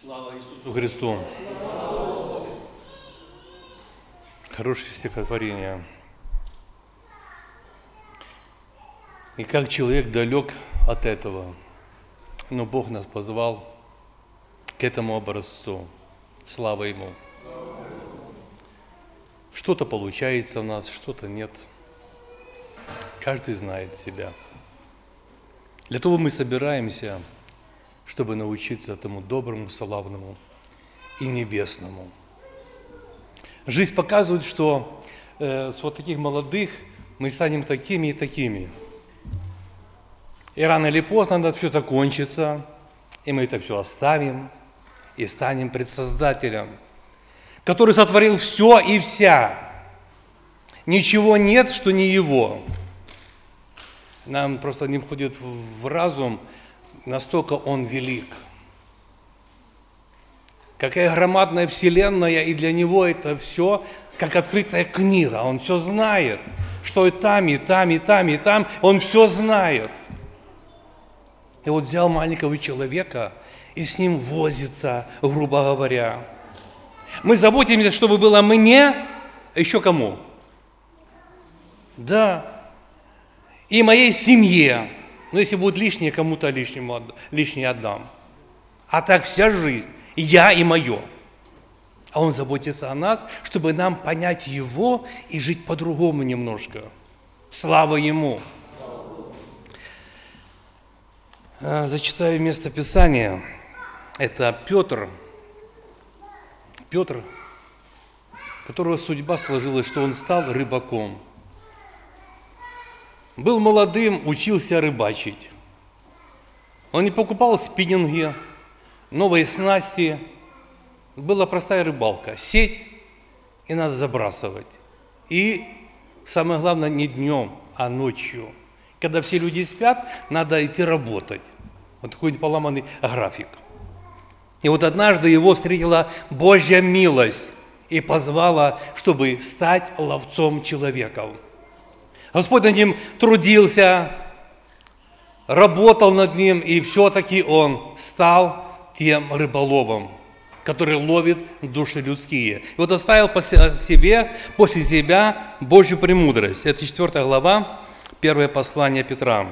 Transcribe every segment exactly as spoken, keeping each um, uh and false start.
Слава Иисусу Христу! Хорошее стихотворение. И как человек далек от этого, но Бог нас позвал к этому образцу. Слава Ему! Что-то получается у нас, что-то нет. Каждый знает себя. Для того мы собираемся, чтобы научиться этому доброму, славному и небесному. Жизнь показывает, что э, с вот таких молодых мы станем такими и такими. И рано или поздно это все закончится, и мы это все оставим и станем пред Создателем, который сотворил все и вся. Ничего нет, что не Его. Нам просто не входит в разум, настолько Он велик. Какая громадная вселенная, и для Него это все как открытая книга. Он все знает, что и там, и там, и там, и там. Он все знает. И вот взял маленького человека и с ним возится, грубо говоря. Мы заботимся, чтобы было мне, а еще кому? Да. И моей семье. Но если будет лишнее, кому-то лишнему, лишнее отдам. А так вся жизнь, я и мое. А Он заботится о нас, чтобы нам понять Его и жить по-другому немножко. Слава Ему! Зачитаю место Писания. Это Петр. Петр, которого судьба сложилась, что он стал рыбаком. Был молодым, учился рыбачить. Он не покупал спиннинги, новые снасти. Была простая рыбалка. Сеть, и надо забрасывать. И самое главное, не днем, а ночью. Когда все люди спят, надо идти работать. Вот такой поломанный график. И вот однажды его встретила Божья милость и позвала, чтобы стать ловцом человеков. Господь над ним трудился, работал над ним, и все-таки он стал тем рыболовом, который ловит души людские. И вот оставил после себя, после себя Божью премудрость. Это четвёртая глава, первое послание Петра.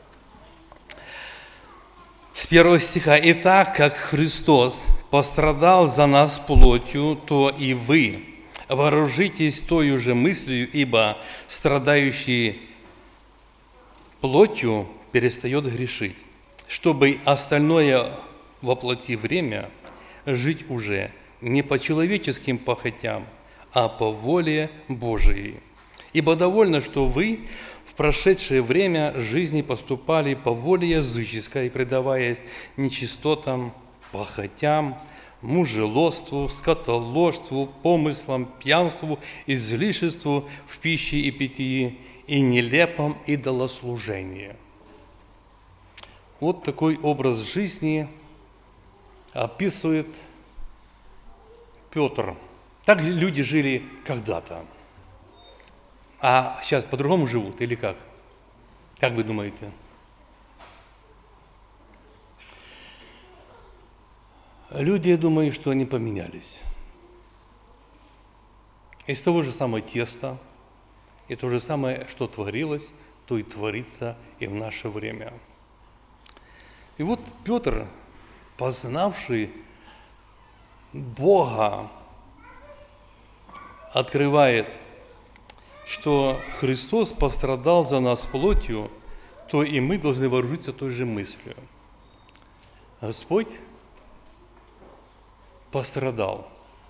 С первого стиха. «Итак, как Христос пострадал за нас плотью, то и вы вооружитесь той же мыслью, ибо страдающий плотью перестает грешить, чтобы остальное во плоти время жить уже не по человеческим похотям, а по воле Божией. Ибо довольно, что вы в прошедшее время жизни поступали по воле языческой, предаваясь нечистотам, похотям, мужелоству, скотоложству, помыслам, пьянству, излишеству в пище и питье и нелепом идолослужении». Вот такой образ жизни описывает Петр. Так люди жили когда-то. А сейчас по-другому живут или как? Как вы думаете? Люди, я думаю, что они поменялись. Из того же самого теста, и то же самое, что творилось, то и творится и в наше время. И вот Петр, познавший Бога, открывает, что Христос пострадал за нас плотью, то и мы должны вооружиться той же мыслью. Господь пострадал.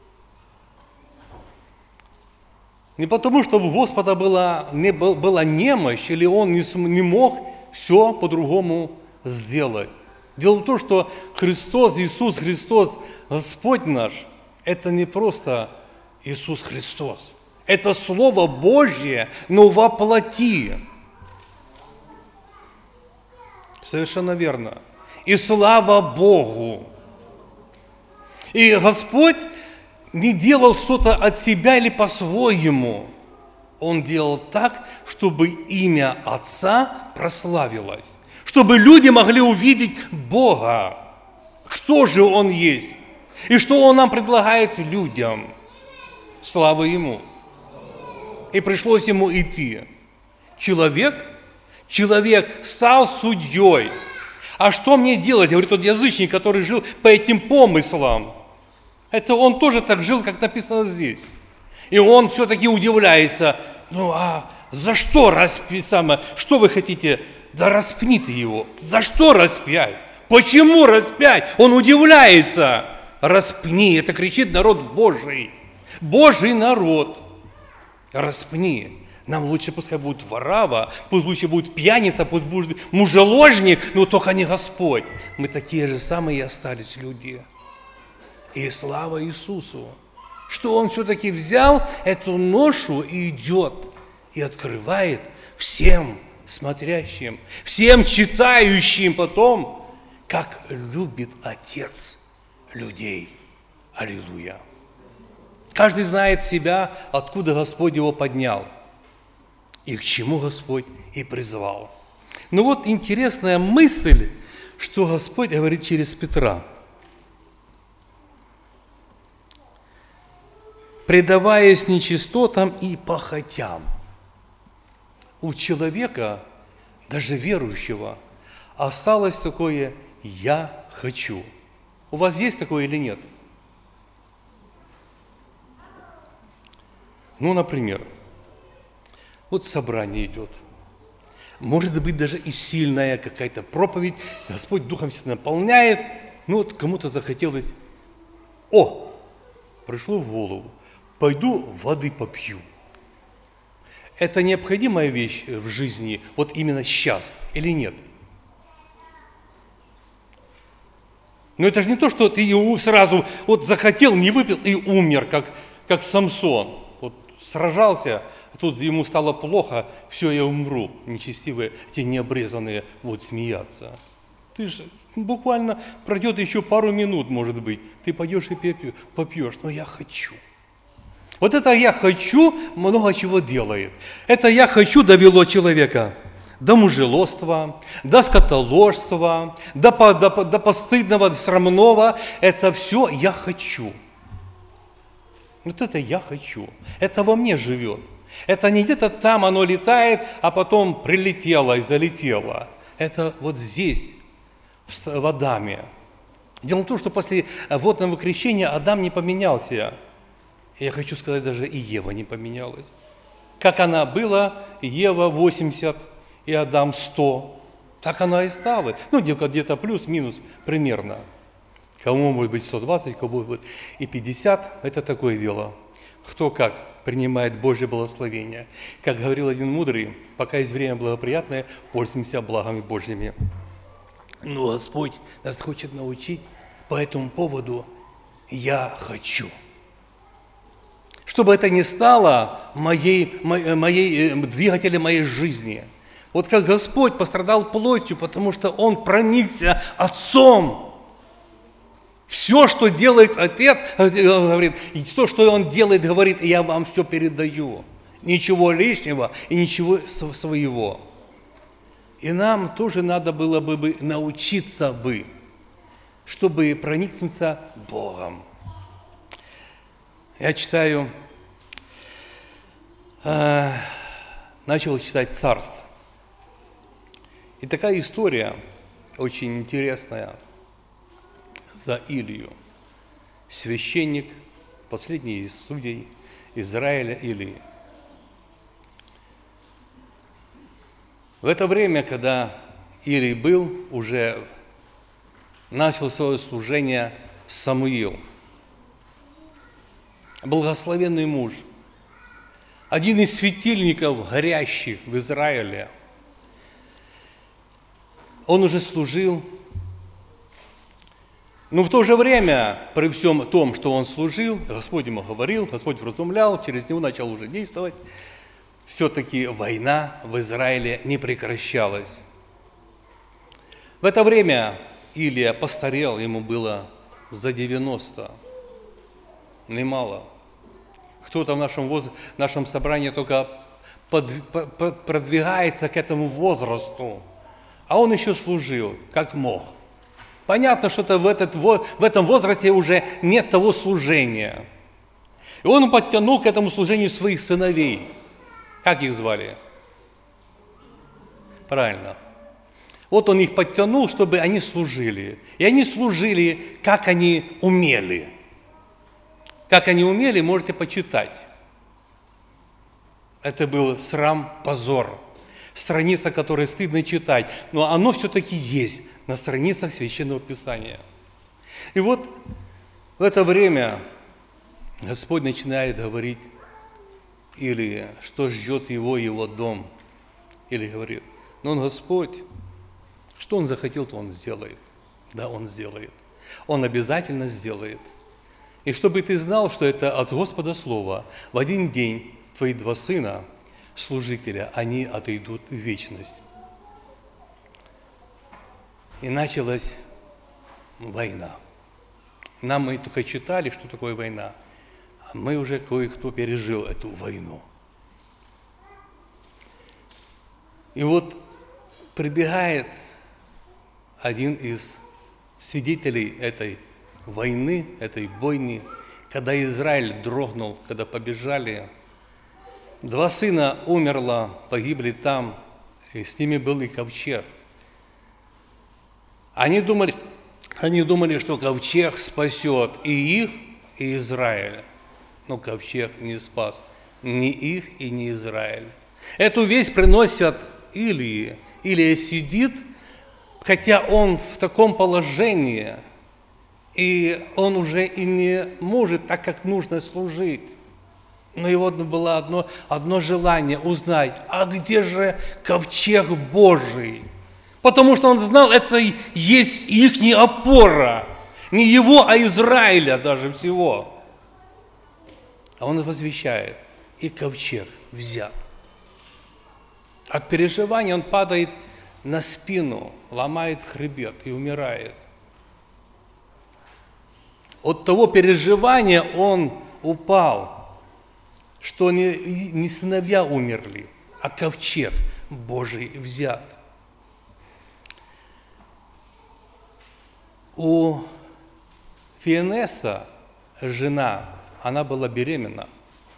Не потому, что у Господа была, не, была немощь, или Он не, не мог все по-другому сделать. Дело в том, что Христос, Иисус Христос, Господь наш, это не просто Иисус Христос. Это Слово Божье, но во плоти. Совершенно верно. И слава Богу. И Господь не делал что-то от себя или по-своему. Он делал так, чтобы имя Отца прославилось. Чтобы люди могли увидеть Бога. Кто же Он есть? И что Он нам предлагает людям? Слава Ему. И пришлось Ему идти. Человек, человек стал судьей. А что мне делать, говорит тот язычник, который жил по этим помыслам? Это он тоже так жил, как написано здесь. И он все-таки удивляется, ну а за что распять, самое, что вы хотите? Да распните его. За что распять? Почему распять? Он удивляется. Распни, это кричит народ Божий. Божий народ. Распни. Нам лучше пускай будет ворава, пусть лучше будет пьяница, пусть будет мужеложник, но только не Господь. Мы такие же самые и остались люди. И слава Иисусу, что Он все-таки взял эту ношу и идет, и открывает всем смотрящим, всем читающим потом, как любит Отец людей. Аллилуйя. Каждый знает себя, откуда Господь его поднял. И к чему Господь и призвал. Ну вот интересная мысль, что Господь говорит через Петра. Предаваясь нечистотам и похотям. У человека, даже верующего, осталось такое «я хочу». У вас есть такое или нет? Ну, например, вот собрание идет. Может быть, даже и сильная какая-то проповедь. Господь Духом себя наполняет. Ну, вот кому-то захотелось. О, пришло в голову. Пойду воды попью. Это необходимая вещь в жизни, вот именно сейчас, или нет? Но это же не то, что ты сразу вот захотел, не выпил и умер, как, как Самсон. Вот сражался, а тут ему стало плохо, все, я умру. Нечестивые, эти необрезанные, вот смеяться. Ты же буквально пройдет еще пару минут, может быть. Ты пойдешь и попьешь, но я хочу. Вот это «я хочу» много чего делает. Это «я хочу» довело человека до мужеложства, до скотоложства, до, до, до постыдного, срамного. Это все «я хочу». Вот это «я хочу». Это во мне живет. Это не где-то там оно летает, а потом прилетело и залетело. Это вот здесь, в Адаме. Дело в том, что после водного крещения Адам не поменялся. Я хочу сказать, даже и Ева не поменялась. Как она была, Ева восемьдесят и Адам сто, так она и стала. Ну, где-то плюс-минус примерно. Кому может быть сто двадцать, кому будет и пятьдесят, это такое дело. Кто как принимает Божье благословение. Как говорил один мудрый, пока есть время благоприятное, пользуемся благами Божьими. Но Господь нас хочет научить по этому поводу «я хочу». Чтобы это не стало моей, моей, двигателем моей жизни. Вот как Господь пострадал плотью, потому что Он проникся Отцом. Все, что делает Отец, говорит, и то, что Он делает, говорит, я вам все передаю. Ничего лишнего и ничего своего. И нам тоже надо было бы научиться бы, чтобы проникнуться Богом. Я читаю, э, начал читать Царств. И такая история очень интересная за Илию. Священник, последний из судей Израиля Илии. В это время, когда Илий был, уже начал свое служение Самуил. Благословенный муж, один из светильников горящих в Израиле. Он уже служил, но в то же время, при всем том, что он служил, Господь ему говорил, Господь вразумлял, через него начал уже действовать, все-таки война в Израиле не прекращалась. В это время Илия постарел, ему было за девяносто, немало. Кто-то в нашем, воз... в нашем собрании только под... продвигается к этому возрасту, а он еще служил, как мог. Понятно, что -то в, этот, в этом возрасте уже нет того служения. И он подтянул к этому служению своих сыновей. Как их звали? Правильно. Вот он их подтянул, чтобы они служили. И они служили, как они умели. Как они умели, можете почитать. Это был срам, позор. Страница, которую стыдно читать. Но оно все-таки есть на страницах Священного Писания. И вот в это время Господь начинает говорить, или что ждет его, его дом. Или говорит, но он Господь, что он захотел, то он сделает. Да, он сделает. Он обязательно сделает. И чтобы ты знал, что это от Господа Слово, в один день твои два сына, служителя, они отойдут в вечность. И началась война. Нам мы только читали, что такое война. А мы уже кое-кто пережил эту войну. И вот прибегает один из свидетелей этой войны, этой бойни, когда Израиль дрогнул, когда побежали. Два сына умерло, погибли там, и с ними был и ковчег. Они думали, они думали, что ковчег спасет и их, и Израиль. Но ковчег не спас ни их и ни Израиль. Эту весть приносят Илии. Илия сидит, хотя он в таком положении, и он уже и не может так, как нужно служить. Но его было одно, одно желание узнать, а где же ковчег Божий? Потому что он знал, это есть их опора. Не его, а Израиля даже всего. А он возвещает, и ковчег взят. От переживания он падает на спину, ломает хребет и умирает. От того переживания он упал, что не, не сыновья умерли, а ковчег Божий взят. У Фиенеса жена, она была беременна.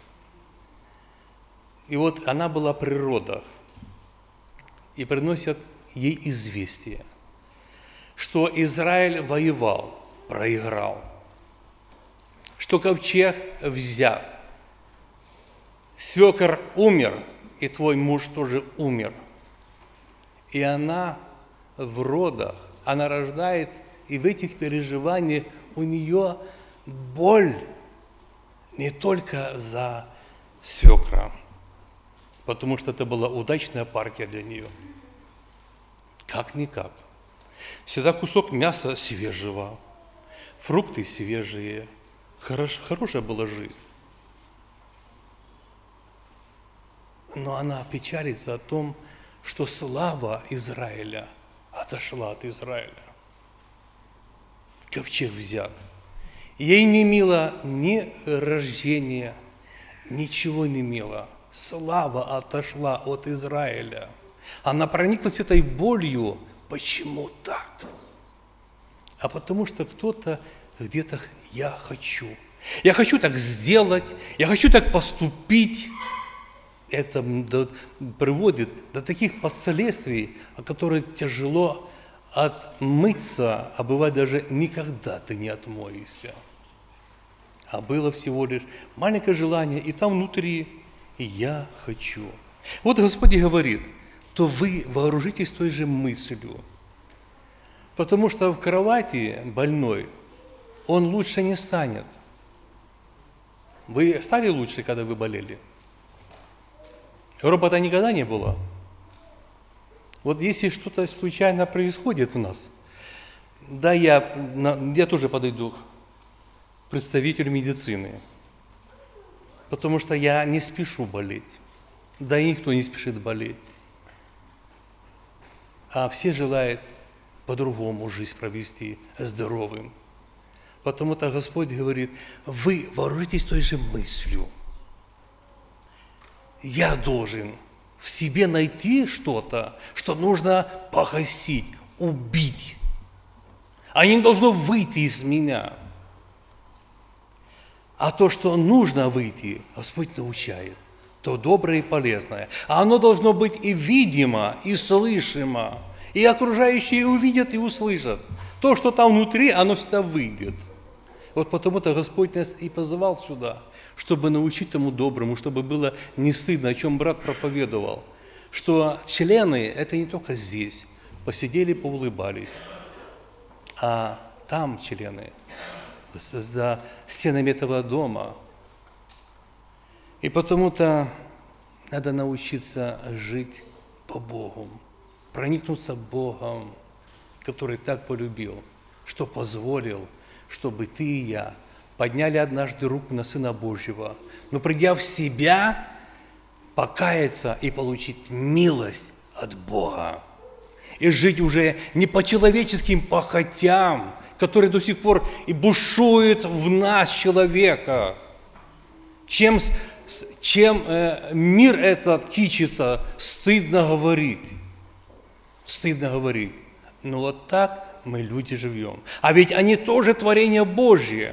И вот она была при родах. И приносят ей известие, что Израиль воевал, проиграл, что ковчег взят, свекор умер, и твой муж тоже умер. И она в родах, она рождает, и в этих переживаниях у нее боль не только за свекра, потому что это была удачная партия для нее. Как-никак. Всегда кусок мяса свежего, фрукты свежие. Хорош, хорошая была жизнь. Но она печалится о том, что слава Израиля отошла от Израиля. Ковчег взят. Ей не мило ни рождения, ничего не мило. Слава отошла от Израиля. Она прониклась этой болью. Почему так? А потому что кто-то где-то «я хочу». Я хочу так сделать, я хочу так поступить. Это приводит до таких последствий, от которых тяжело отмыться, а бывает даже никогда ты не отмоешься. А было всего лишь маленькое желание, и там внутри «я хочу». Вот Господь говорит, то вы вооружитесь той же мыслью. Потому что в кровати больной он лучше не станет. Вы стали лучше, когда вы болели? Робота никогда не было. Вот если что-то случайно происходит в нас, да, я, я тоже подойду к представителю медицины, потому что я не спешу болеть, да и никто не спешит болеть. А все желают по-другому жизнь провести, здоровым. Потому-то Господь говорит, вы вооружитесь той же мыслью. Я должен в себе найти что-то, что нужно погасить, убить. Они не должно выйти из меня. А то, что нужно выйти, Господь научает. То доброе и полезное. А оно должно быть и видимо, и слышимо. И окружающие увидят и услышат. То, что там внутри, оно всегда выйдет. Вот потому-то Господь нас и позывал сюда, чтобы научить тому доброму, чтобы было не стыдно, о чем брат проповедовал. Что члены – это не только здесь, посидели, поулыбались, а там члены, за стенами этого дома. И потому-то надо научиться жить по Богу, проникнуться Богом, который так полюбил, что позволил, чтобы ты и я подняли однажды руку на Сына Божьего, но придя в себя, покаяться и получить милость от Бога. И жить уже не по человеческим похотям, которые до сих пор и бушуют в нас человека. Чем, чем э, мир этот кичится, стыдно говорить. Стыдно говорить. Но вот так мы, люди, живем. А ведь они тоже творение Божье.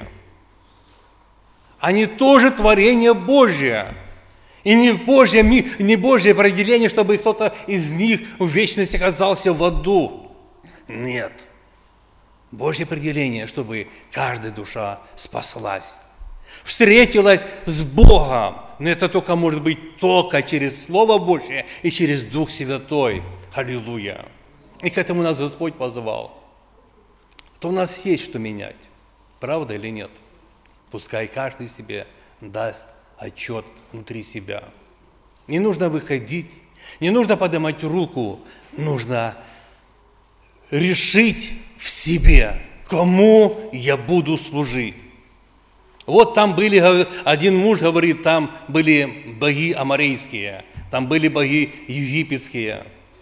Они тоже творение Божье. И не Божье, не Божье определение, чтобы кто-то из них в вечности оказался в аду. Нет. Божье определение, чтобы каждая душа спаслась, встретилась с Богом. Но это только может быть только через Слово Божье и через Дух Святой. Аллилуйя. И к этому нас Господь позвал. То у нас есть что менять. Правда или нет? Пускай каждый себе даст отчет внутри себя. Не нужно выходить, не нужно поднимать руку, нужно решить в себе, кому я буду служить. Вот там были, один муж говорит, там были боги аморейские, там были боги египетские.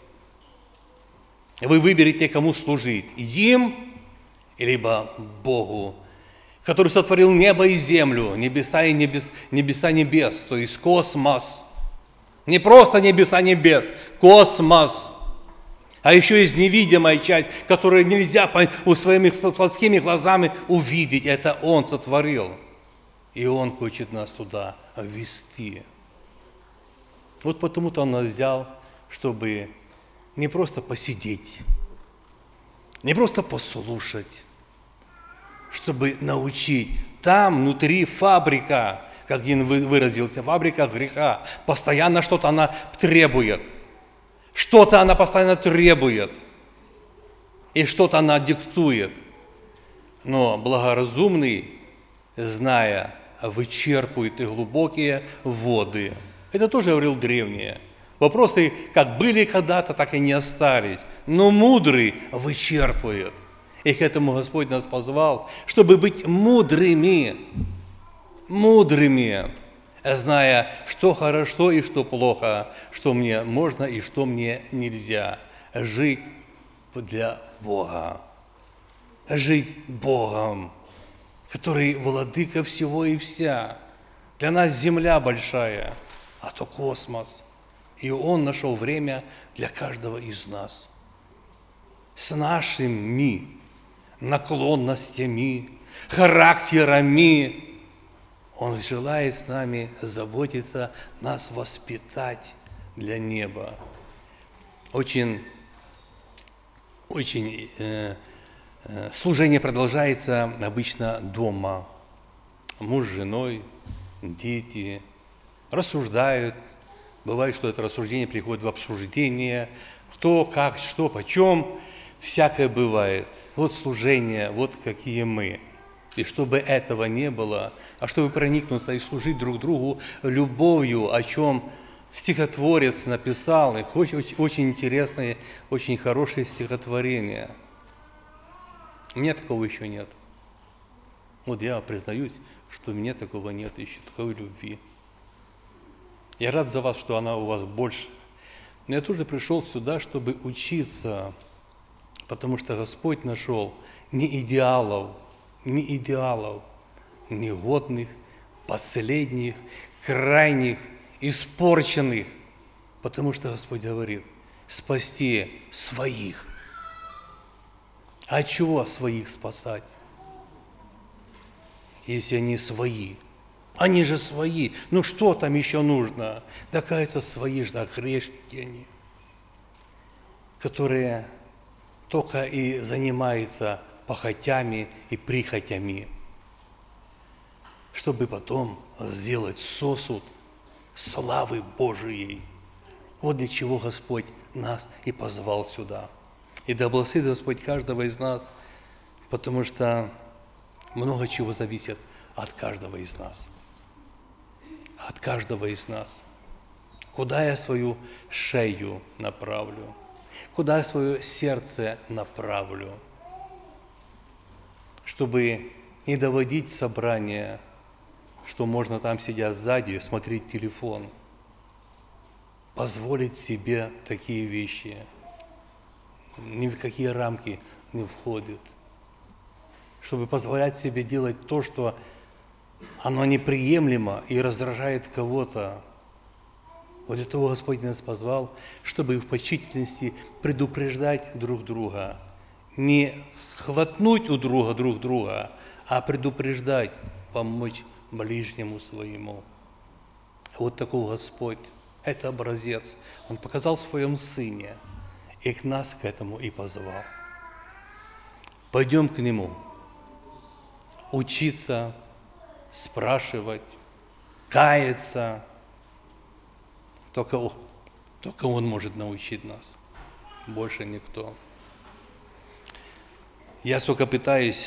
Вы выберете, кому служить, им, либо Богу, который сотворил небо и землю, небеса и небес, небеса небес, то есть космос. Не просто небеса небес, космос. А еще есть невидимая часть, которую нельзя своими плотскими глазами увидеть. Это Он сотворил. И Он хочет нас туда ввести. Вот потому-то Он нас взял, чтобы не просто посидеть, не просто послушать, чтобы научить. Там внутри фабрика, как один выразился, фабрика греха. Постоянно что-то она требует. Что-то она постоянно требует. И что-то она диктует. Но благоразумный, зная, вычерпывает и глубокие воды. Это тоже говорил древние. Вопросы как были когда-то, так и не остались. Но мудрый вычерпывает. И к этому Господь нас позвал, чтобы быть мудрыми, мудрыми, зная, что хорошо и что плохо, что мне можно и что мне нельзя. Жить для Бога, жить Богом, который владыка всего и вся. Для нас земля большая, а то космос. И Он нашел время для каждого из нас. С нашими наклонностями, характерами. Он желает с нами заботиться, нас воспитать для неба. Очень, очень э, э, служение продолжается обычно дома. Муж с женой, дети рассуждают. Бывает, что это рассуждение приходит в обсуждение. Кто, как, что, почем. Всякое бывает. Вот служение, вот какие мы. И чтобы этого не было, а чтобы проникнуться и служить друг другу любовью, о чем стихотворец написал, и очень, очень интересное, очень хорошее стихотворение. У меня такого еще нет. Вот я признаюсь, что у меня такого нет еще, такой любви. Я рад за вас, что она у вас больше. Но я тоже пришел сюда, чтобы учиться, потому что Господь нашел не идеалов, не идеалов, негодных, последних, крайних, испорченных, потому что Господь говорит, спасти своих. А чего своих спасать, если они свои? Они же свои. Ну что там еще нужно? Да, кажется, свои же, да, грешники они, которые только и занимаются похотями и прихотями, чтобы потом сделать сосуд славы Божией. Вот для чего Господь нас и позвал сюда. И да благословит Господь каждого из нас, потому что много чего зависит от каждого из нас. От каждого из нас. Куда я свою шею направлю? Куда я свое сердце направлю? Чтобы не доводить собрание, что можно там, сидя сзади, смотреть телефон. Позволить себе такие вещи. Ни в какие рамки не входит. Чтобы позволять себе делать то, что оно неприемлемо и раздражает кого-то. Вот для того Господь нас позвал, чтобы в почтительности предупреждать друг друга. Не хватнуть у друга друг друга, а предупреждать, помочь ближнему своему. Вот такой Господь. Это образец. Он показал в своем Сыне. И к нас к этому и позвал. Пойдем к Нему. Учиться, спрашивать, каяться. Только, только Он может научить нас. Больше никто. Я сколько пытаюсь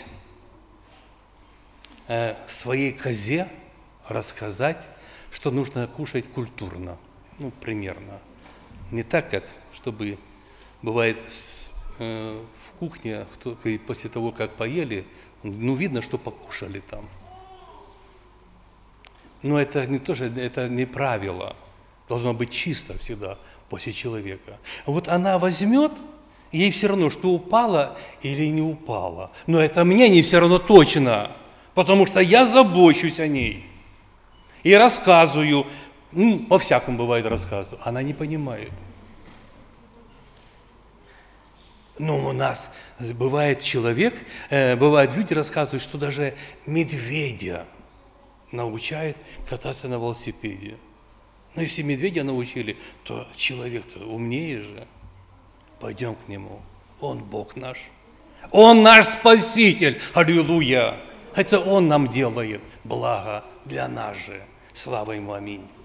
э, своей козе рассказать, что нужно кушать культурно. Ну, примерно. Не так, как, чтобы бывает э, в кухне, кто, после того, как поели, ну, видно, что покушали там. Но это не то, что это не правило. Должно быть чисто всегда после человека. А вот она возьмет, ей все равно, что упало или не упало. Но это мне не все равно точно, потому что я забочусь о ней и рассказываю. Ну, по-всякому бывает рассказываю. Она не понимает. Но у нас бывает человек, э, бывают люди рассказывают, что даже медведя научают кататься на велосипеде. Но если медведя научили, то человек-то умнее же. Пойдем к Нему. Он Бог наш. Он наш Спаситель. Аллилуйя. Это Он нам делает благо для нас же. Слава Ему. Аминь.